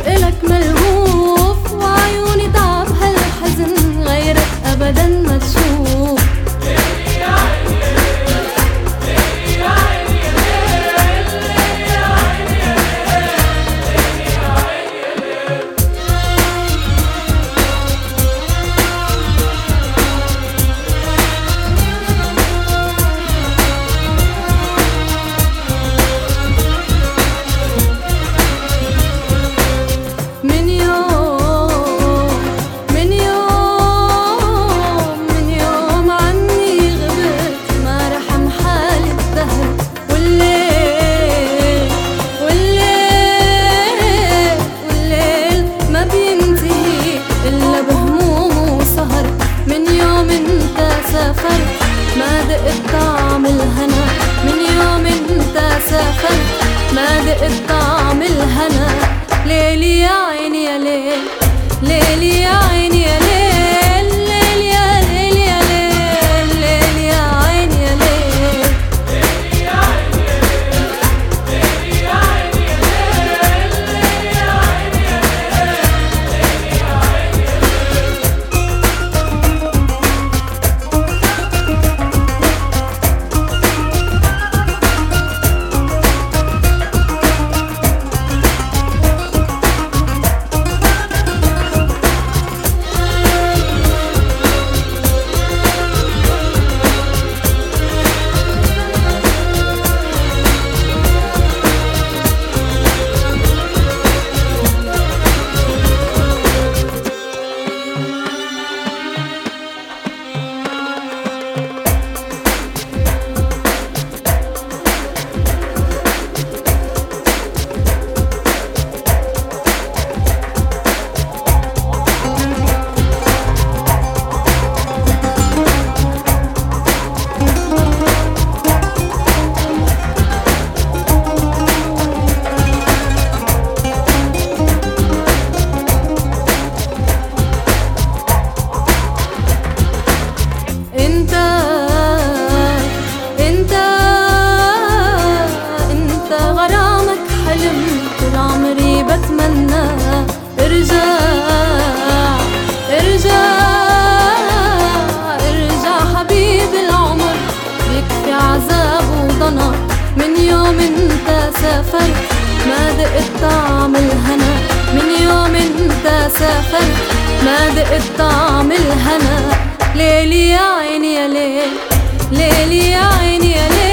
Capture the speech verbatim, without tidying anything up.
إلك ملهوف، وعيوني تعب هالحزن غيرك أبدا ما تشوف. ليلي يا عيني يا ليل، ليلي يا عيني يا ليل، ليلي يا عيني يا ليل، ليلي يا عيني يا ليل. من يوم من يوم من يوم عني غبت ما رحم حالي الدهر، والليل والليل والليل ما بينتهي إلا بهموم وسهر. من يوم انت سافرت ما دقت طعم الهنا، من يوم انت سافرت ما دقت طعم الهنا. ليلي يا عيني يا ليل، ليلي يا عيني يا ليل، ليل يا ليل يا ليل، ليل يا عيني يا ليل. ليلي يا عيني يا ليل، ليلي يا عيني يا ليل، ليلي يا عيني يا ليل، ليلي يا عيني يا ليل. انت انت انت غرامك حلم طول عمري بتمنى. ارجع ارجع ارجع حبيب العمر، بيكفي عذاب وضنا. من يوم انت سافرت ما دقت طعم الهنا، من يوم انت سافرت ما دقت طعم الهنا. ليلي يا عيني يا ليل، ليلي يا عيني يا ليل.